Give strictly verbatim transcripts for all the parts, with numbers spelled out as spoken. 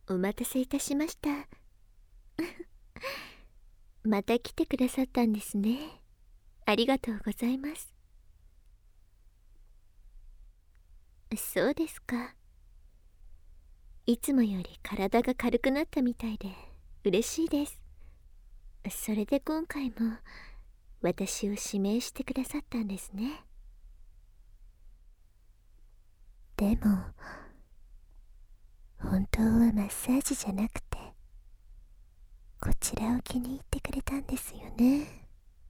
お待たせいたしました。また来てくださったんですね。ありがとうございます。そうですか。いつもより体が軽くなったみたいで嬉しいです。それで今回も私を指名してくださったんですね。でも本当はマッサージじゃなくてこちらを気に入ってくれたんですよね。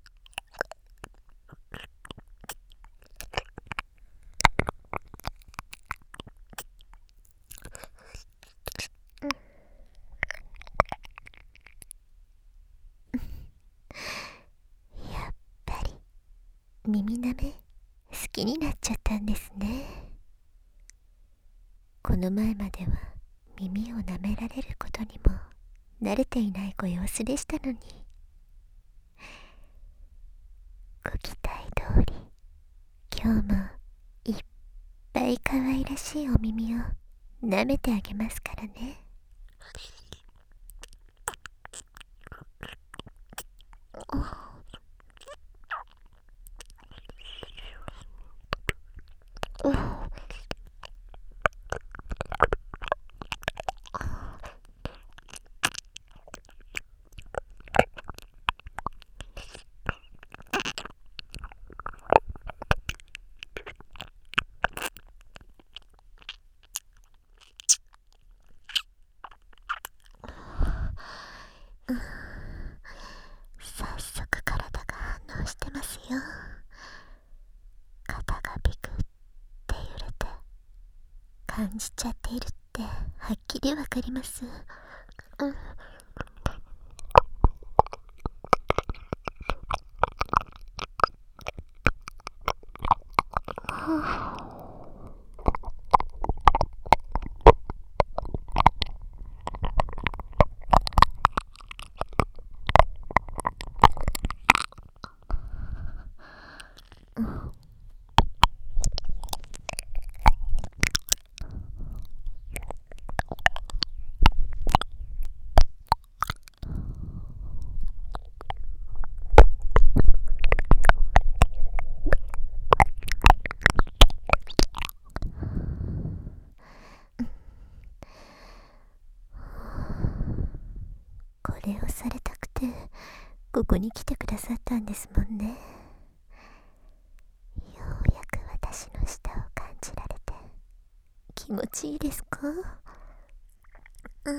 やっぱり耳なめ好きになっちゃったんですね。この前までは耳を舐められることにも慣れていないご様子でしたのに、ご期待通り今日もいっぱい可愛らしいお耳を舐めてあげますからね。早速体が反応してますよ。肩がビクって揺れて感じちゃっているってはっきりわかります。うんこれをされたくてここに来てくださったんですもんね。ようやく私の舌を感じられて気持ちいいですか？うん。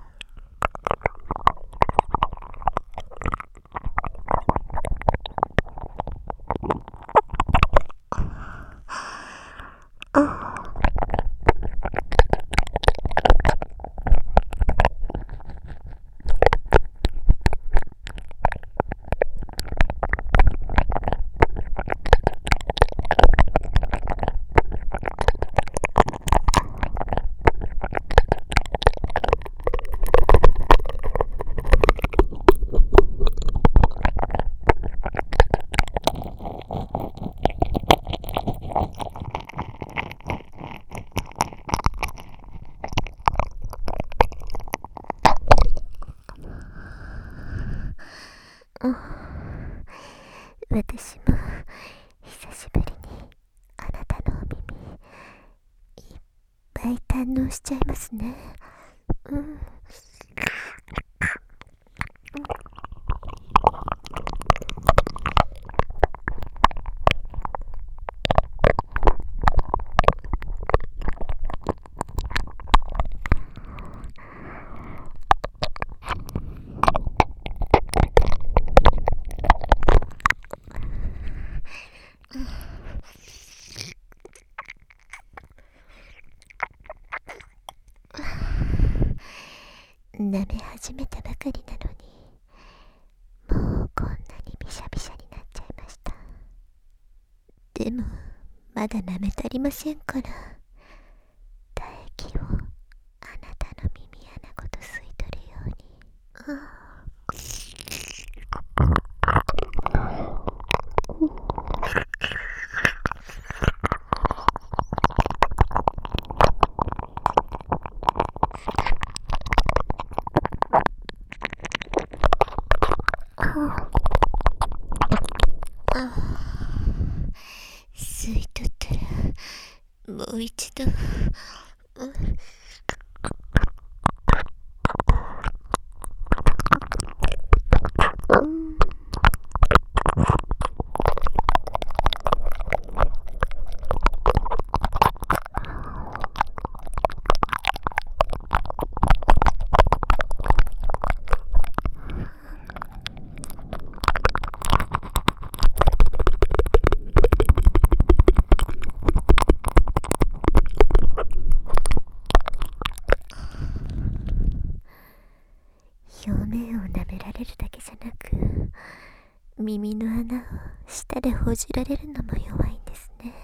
私も久しぶりにあなたのお耳いっぱい堪能しちゃいますね。うん。舐め始めたばかりなのにもうこんなにビシャビシャになっちゃいました。でもまだ舐め足りませんから、唾液をあなたの耳穴ごと吸い取るように。うんもう一度、うん、表面を舐められるだけじゃなく、耳の穴を舌でほじられるのも弱いんですね。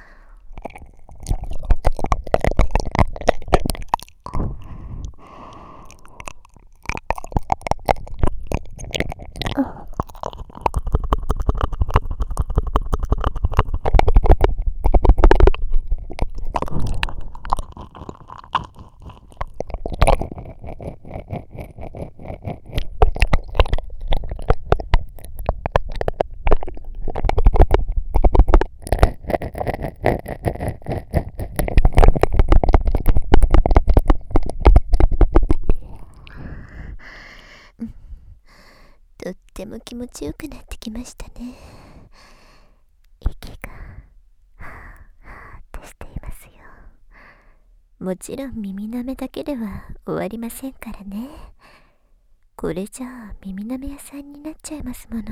とっても気持ちよくなってきましたね。息がはぁはぁってしていますよ。もちろん耳なめだけでは終わりませんからね。これじゃあ耳なめ屋さんになっちゃいますもの。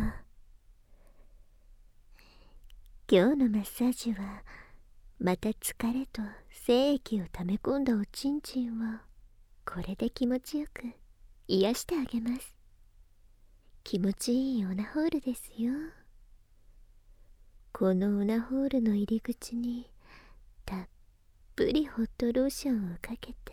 今日のマッサージはまた疲れと精液を溜め込んだおちんちんをこれで気持ちよく癒してあげます。気持ちいいオナホールですよ。このオナホールの入り口にたっぷりホットローションをかけて、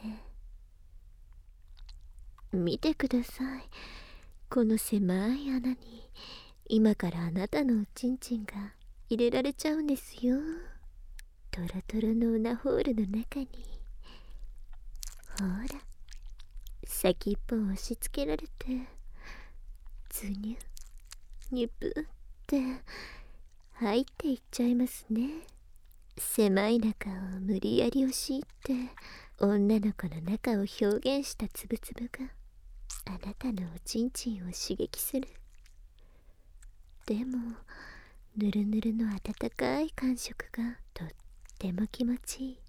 見てください。この狭い穴に今からあなたのおちんちんが入れられちゃうんですよ。トロトロのオナホールの中に、ほら先っぽを押し付けられて、ズニュニュプって入っていっちゃいますね。狭い中を無理やり押し入って女の子の中を表現したつぶつぶがあなたのおちんちんを刺激する。でもぬるぬるの温かい感触がとっても気持ちいい。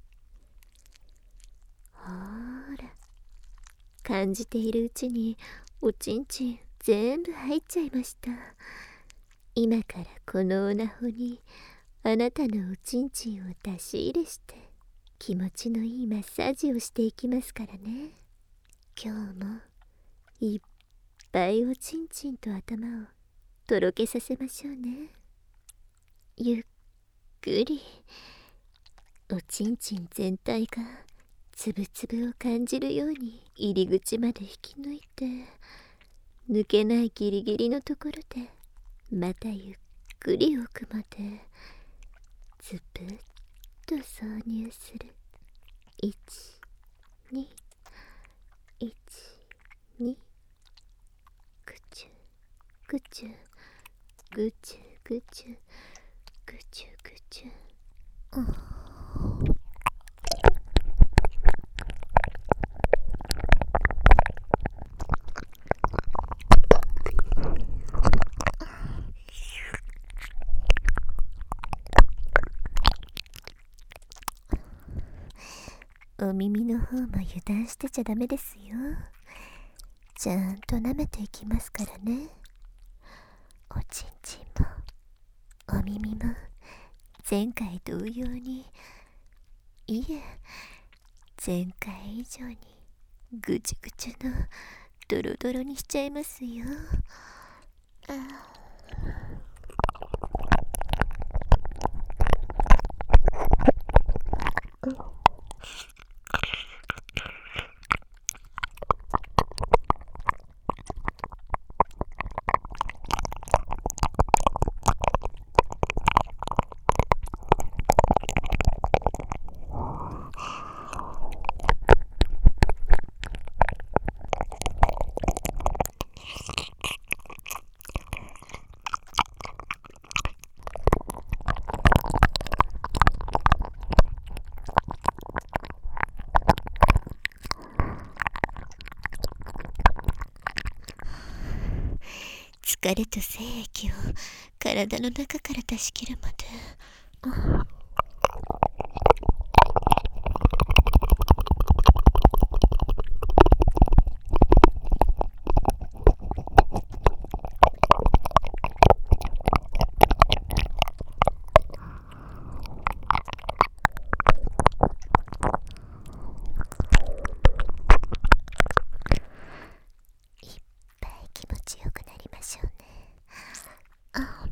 ほーら、感じているうちにおちんちん全部入っちゃいました。今からこのオナホにあなたのおちんちんを出し入れして気持ちのいいマッサージをしていきますからね。今日もいっぱいおちんちんと頭をとろけさせましょうね。ゆっくりおちんちん全体がつぶつぶを感じるように入り口まで引き抜いて、抜けないギリギリのところでまたゆっくり奥までズブッと挿入する。いち、に、いち、に、ぐちゅぐちゅぐちゅぐちゅぐちゅぐちゅ、うん。お耳の方も油断してちゃダメですよ。ちゃんと舐めていきますからね。おちんちんもお耳も前回同様に、いえ前回以上にぐちゅぐちゅのドロドロにしちゃいますよ。あ疲れと精液を体の中から出し切るまで、いっぱい気持ちよくなりましょうね。あ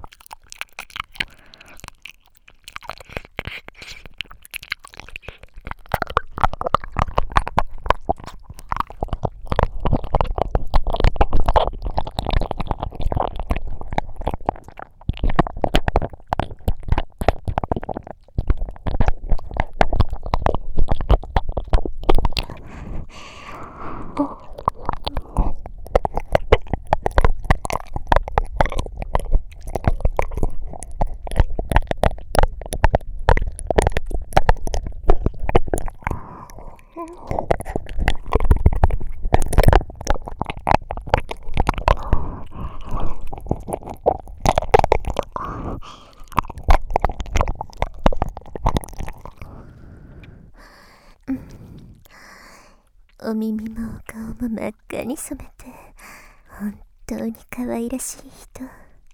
お耳もお顔も真っ赤に染めて、本当に可愛らしい人。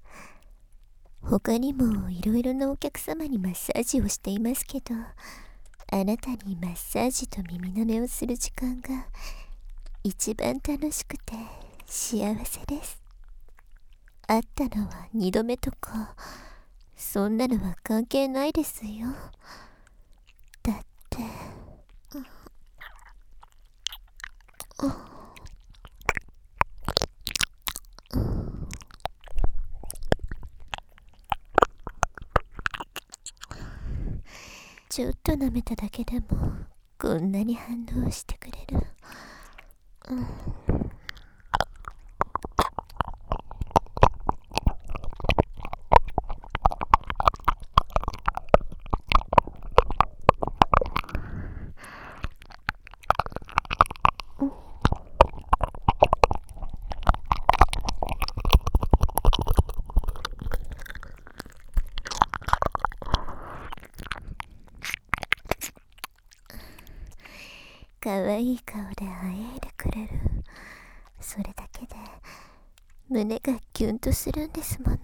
他にもいろいろなお客様にマッサージをしていますけど、あなたにマッサージと耳舐めをする時間が一番楽しくて幸せです。会ったのは二度目とか、そんなのは関係ないですよ。だって、うんちょっと舐めただけでもこんなに反応してくれる。うん、かわいい顔であえいでくれる。それだけで胸がキュンとするんですもの。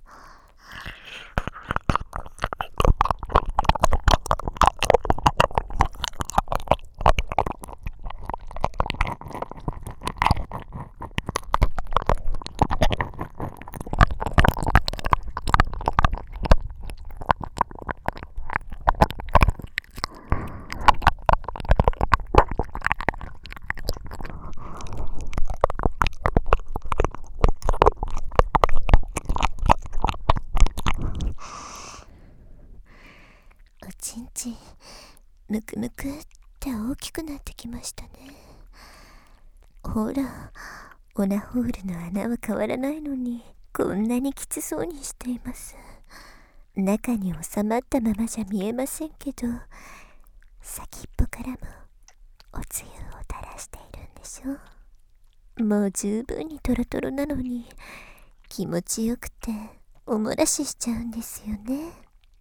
おちんちんむくむくって大きくなってきましたね。ほら、オナホールの穴は変わらないのにこんなにきつそうにしています。中に収まったままじゃ見えませんけど、先っぽからもおつゆを垂らしているんでしょ。もう十分にトロトロなのに気持ちよくておもらししちゃうんですよね。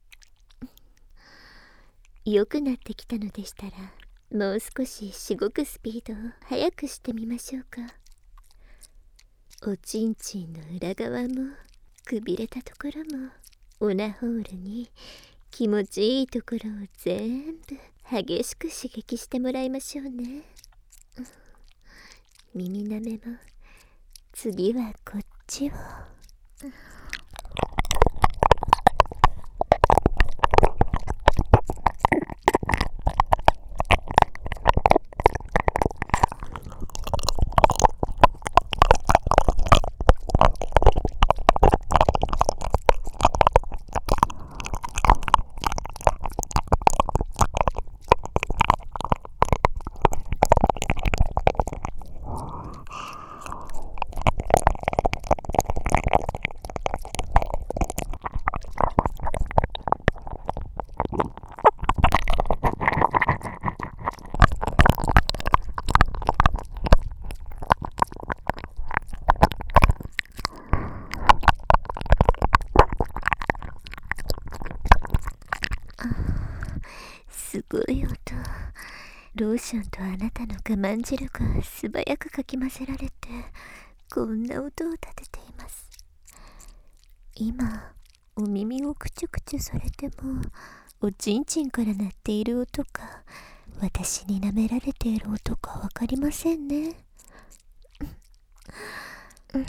良くなってきたのでしたら、もう少ししごくスピードを速くしてみましょうか。おちんちんの裏側もくびれたところもオナホールに気持ちいいところを全部激しく刺激してもらいましょうね。耳なめも次はこっちを。 すごい音。ローションとあなたの我慢汁が素早くかき混ぜられて、こんな音を立てています。今、お耳をくちゅくちゅされても、おちんちんから鳴っている音か、私に舐められている音かわかりませんね。うん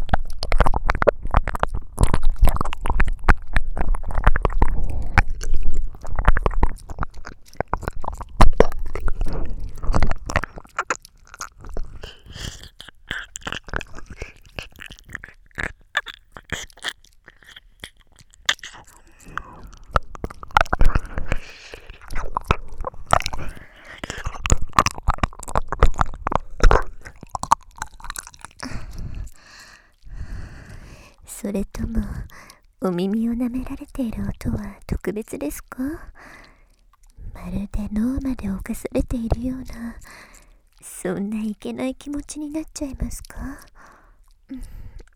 それとも、お耳を舐められている音は特別ですか？まるで脳まで侵されているような、そんないけない気持ちになっちゃいますか？うん、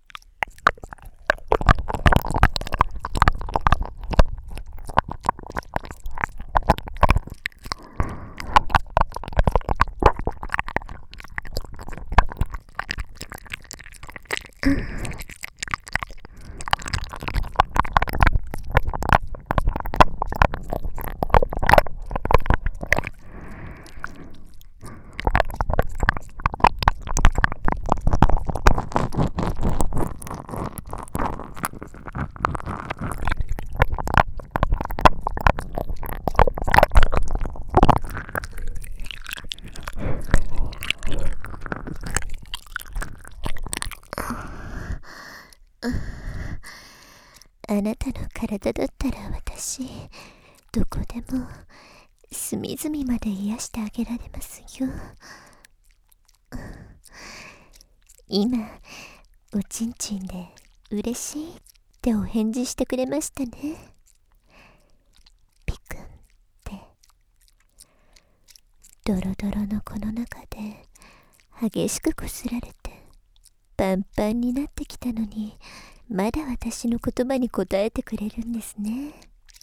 あなたの体だったら私、どこでも隅々まで癒してあげられますよ。今、おちんちんで嬉しいってお返事してくれましたね。ピクンって。ドロドロのこの中で激しくこすられてパンパンになってきたのに、まだ私の言葉に答えてくれるんですね。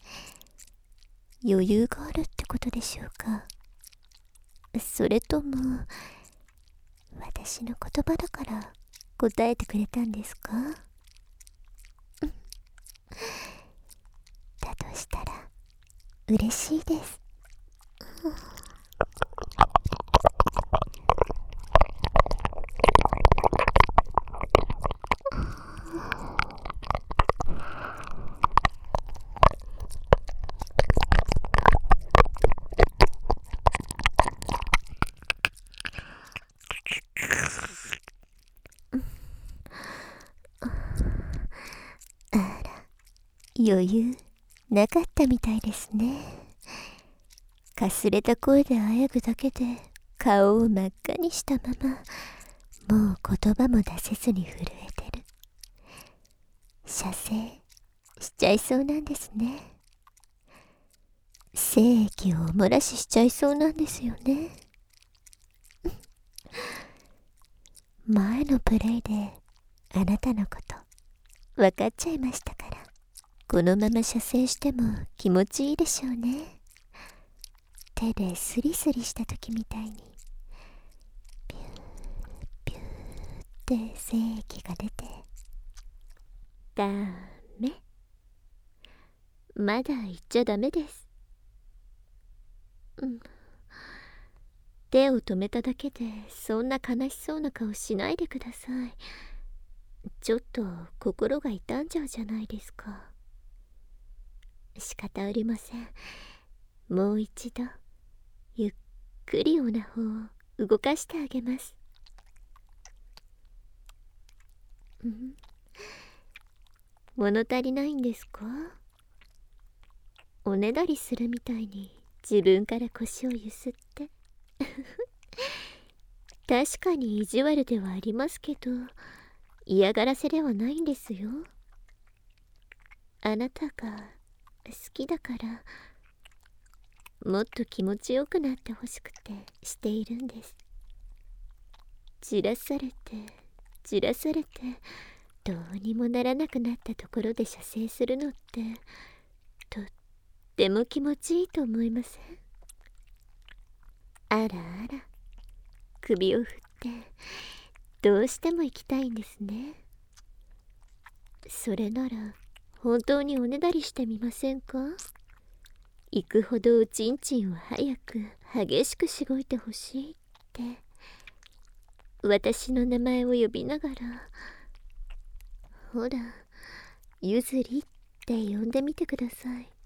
余裕があるってことでしょうか。それとも、私の言葉だから答えてくれたんですか？だとしたら、嬉しいです。あら、余裕なかったみたいですね。かすれた声であやぐだけで顔を真っ赤にしたまま、もう言葉も出せずに震えてる。射精しちゃいそうなんですね。精液をお漏らししちゃいそうなんですよね。前のプレイであなたのこと分かっちゃいましたから、このまま射精しても気持ちいいでしょうね。手でスリスリした時みたいに、ピューピューって精液が出て。ダメ、まだ言っちゃダメです。うん、手を止めただけでそんな悲しそうな顔しないでください。ちょっと心が痛んじゃうじゃないですか。仕方ありません。もう一度ゆっくりオナホを動かしてあげます。ん？物足りないんですか？おねだりするみたいに自分から腰をゆすって確かに意地悪ではありますけど、嫌がらせではないんですよ。あなたが好きだから、もっと気持ちよくなってほしくてしているんです。じらされてじらされてどうにもならなくなったところで射精するのってとっても気持ちいいと思いません？ あらあら、首を振ってどうしても行きたいんですね。それなら本当におねだりしてみませんか？行くほどおちんちんを早く激しくしごいてほしいって私の名前を呼びながら、ほら、ゆずりって呼んでみてください。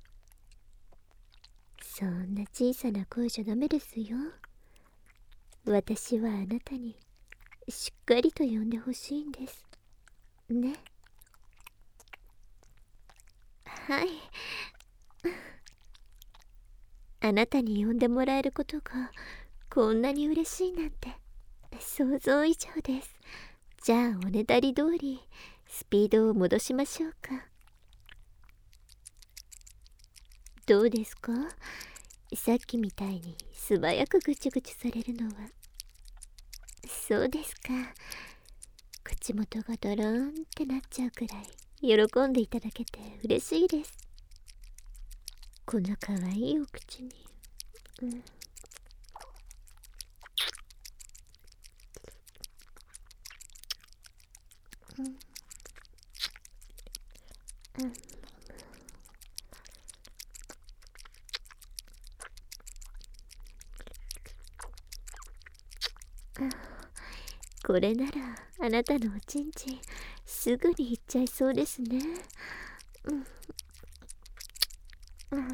そんな小さな声じゃダメですよ。私はあなたにしっかりと呼んでほしいんですね。はい。あなたに呼んでもらえることがこんなに嬉しいなんて想像以上です。じゃあおねだり通りスピードを戻しましょうか。どうですか？さっきみたいに素早くぐちぐちされるのは。そうですか。口元がドローンってなっちゃうくらい喜んでいただけて嬉しいです。このかわいいお口に、うん、うん、うん、これならあなたのおちんちんすぐにいっちゃいそうですね。うん、うん、うん、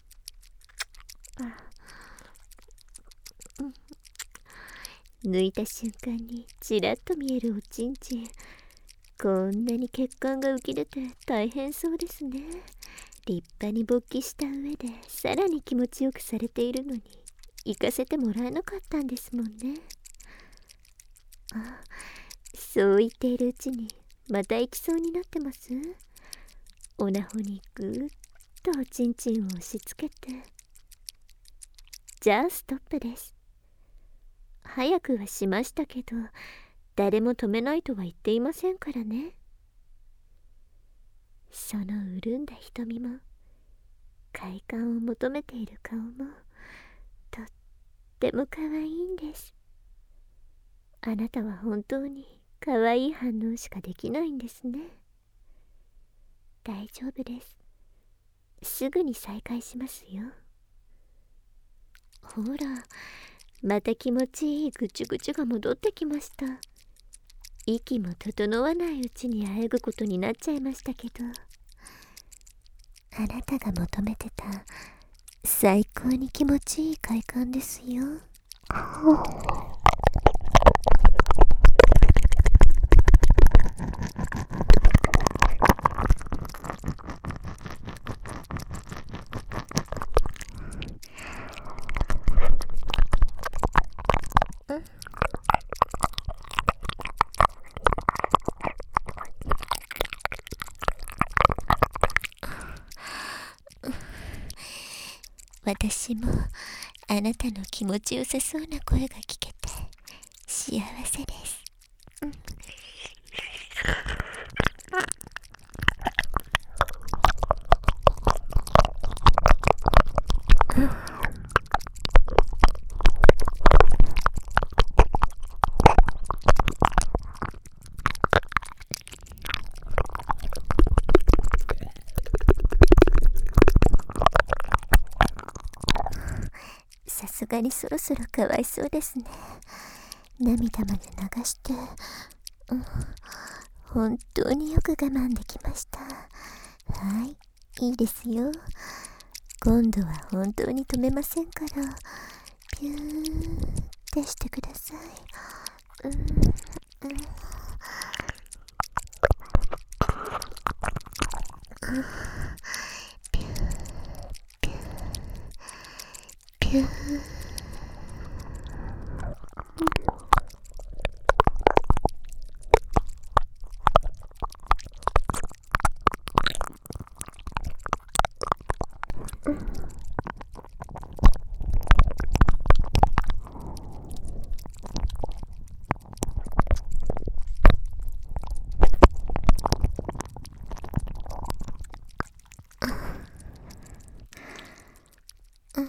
うん、抜いた瞬間にちらっと見えるおちんちん、こんなに血管が浮き出て大変そうですね。立派に勃起した上でさらに気持ちよくされているのに行かせてもらえなかったんですもんね。あ、そう言っているうちにまた行きそうになってます。おなほにぐーっとおちんちんを押し付けて。じゃあストップです。早くはしましたけど誰も止めないとは言っていませんからね。その潤んだ瞳も快感を求めている顔もとっても可愛いんです。あなたは本当に可愛い反応しかできないんですね。大丈夫です。すぐに再開しますよ。ほら、また気持ちいいぐちゅぐちゅが戻ってきました。息も整わないうちにあえぐことになっちゃいましたけど、あなたが求めてた最高に気持ちいい快感ですよ。私もあなたの気持ちよさそうな声が聞けて幸せです。うん、さすがにそろそろかわいそうですね。涙まで流して、うん、本当によく我慢できました。はい、いいですよ。今度は本当に止めませんから、ピューってしてください。うん、うん、ピューピューピュー。う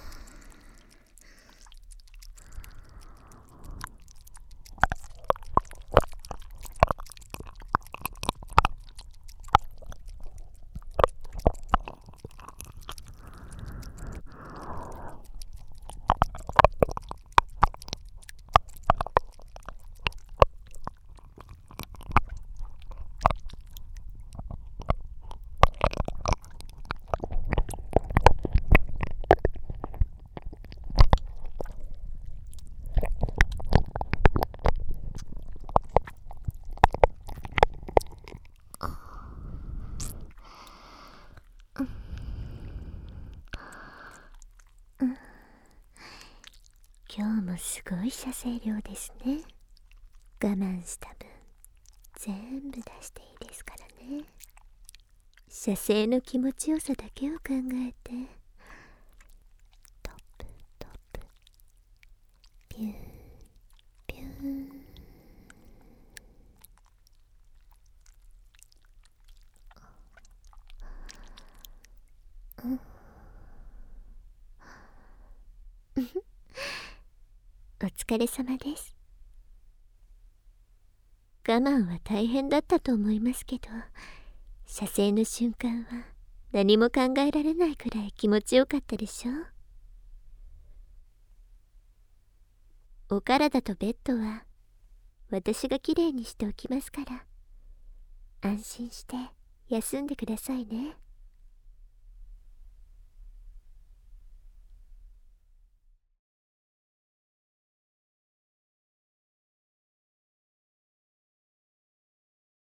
もすごい射精量ですね。我慢した分全部出していいですからね。射精の気持ちよさだけを考えて、トップトップ、ピューピュー。うんお疲れ様です。我慢は大変だったと思いますけど、射精の瞬間は何も考えられないくらい気持ちよかったでしょう。お体とベッドは私がきれいにしておきますから、安心して休んでくださいね。